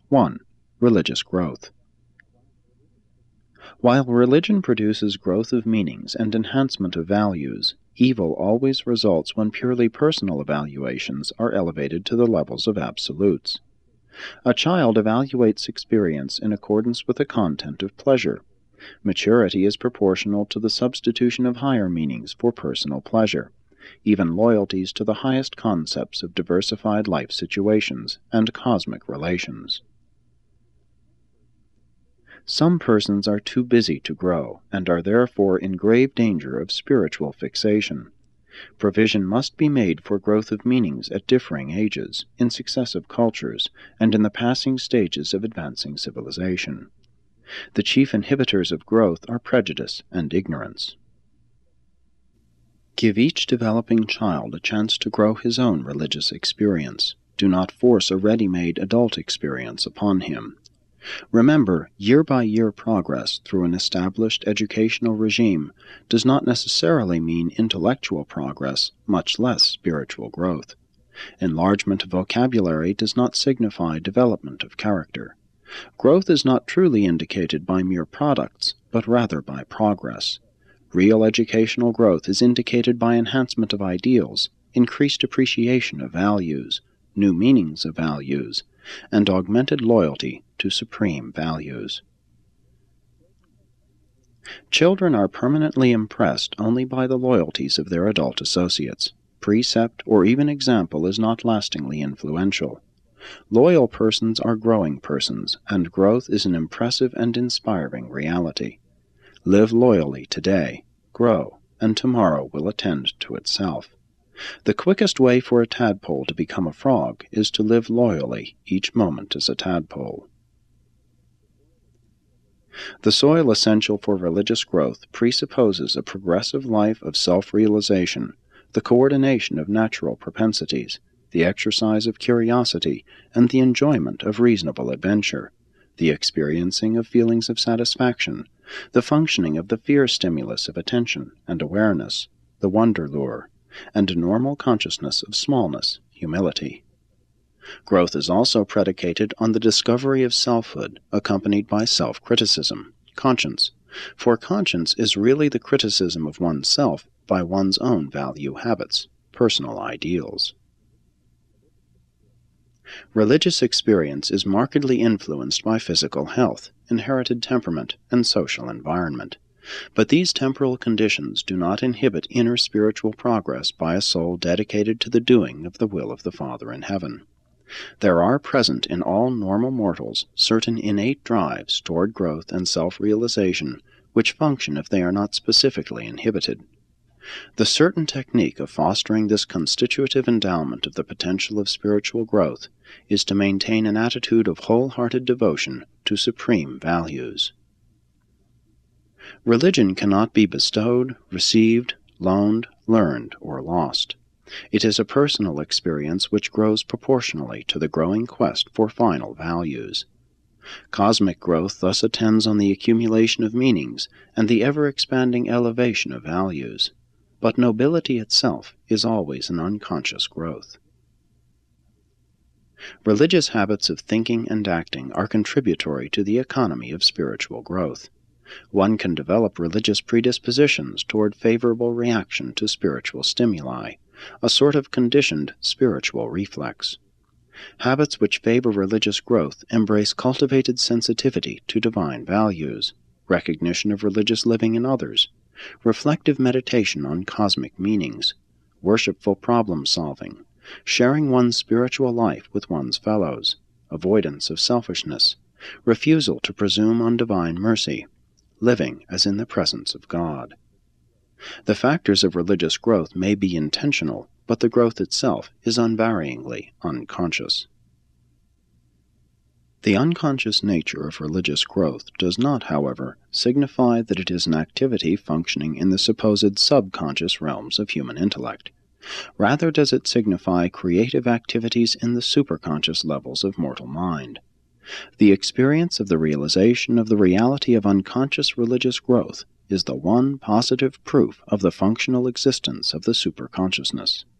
1. Religious growth. While religion produces growth of meanings and enhancement of values, evil always results when purely personal evaluations are elevated to the levels of absolutes. A child evaluates experience in accordance with the content of pleasure. Maturity is proportional to the substitution of higher meanings for personal pleasure, even loyalties to the highest concepts of diversified life situations and cosmic relations. Some persons are too busy to grow, and are therefore in grave danger of spiritual fixation. Provision must be made for growth of meanings at differing ages, in successive cultures, and in the passing stages of advancing civilization. The chief inhibitors of growth are prejudice and ignorance. Give each developing child a chance to grow his own religious experience. Do not force a ready-made adult experience upon him. Remember, year-by-year progress through an established educational regime does not necessarily mean intellectual progress, much less spiritual growth. Enlargement of vocabulary does not signify development of character. Growth is not truly indicated by mere products, but rather by progress. Real educational growth is indicated by enhancement of ideals, increased appreciation of values, new meanings of values, and augmented loyalty to supreme values. Children are permanently impressed only by the loyalties of their adult associates. Precept or even example is not lastingly influential. Loyal persons are growing persons, and growth is an impressive and inspiring reality. Live loyally today, grow, and tomorrow will attend to itself. The quickest way for a tadpole to become a frog is to live loyally each moment as a tadpole. The soil essential for religious growth presupposes a progressive life of self-realization, the coordination of natural propensities, the exercise of curiosity, and the enjoyment of reasonable adventure, the experiencing of feelings of satisfaction, the functioning of the fear stimulus of attention and awareness, the wonder lure, and a normal consciousness of smallness, humility. Growth is also predicated on the discovery of selfhood, accompanied by self-criticism, conscience, for conscience is really the criticism of oneself by one's own value habits, personal ideals. Religious experience is markedly influenced by physical health, inherited temperament, and social environment. But these temporal conditions do not inhibit inner spiritual progress by a soul dedicated to the doing of the will of the Father in heaven. There are present in all normal mortals certain innate drives toward growth and self-realization which function if they are not specifically inhibited. The certain technique of fostering this constitutive endowment of the potential of spiritual growth is to maintain an attitude of wholehearted devotion to supreme values. Religion cannot be bestowed, received, loaned, learned, or lost. It is a personal experience which grows proportionally to the growing quest for final values. Cosmic growth thus attends on the accumulation of meanings and the ever-expanding elevation of values. But nobility itself is always an unconscious growth. Religious habits of thinking and acting are contributory to the economy of spiritual growth. One can develop religious predispositions toward favorable reaction to spiritual stimuli, a sort of conditioned spiritual reflex. Habits which favor religious growth embrace cultivated sensitivity to divine values, recognition of religious living in others, reflective meditation on cosmic meanings, worshipful problem-solving, sharing one's spiritual life with one's fellows, avoidance of selfishness, refusal to presume on divine mercy, living as in the presence of God. The factors of religious growth may be intentional, but the growth itself is unvaryingly unconscious. The unconscious nature of religious growth does not, however, signify that it is an activity functioning in the supposed subconscious realms of human intellect. Rather does it signify creative activities in the superconscious levels of mortal mind. The experience of the realization of the reality of unconscious religious growth is the one positive proof of the functional existence of the superconsciousness.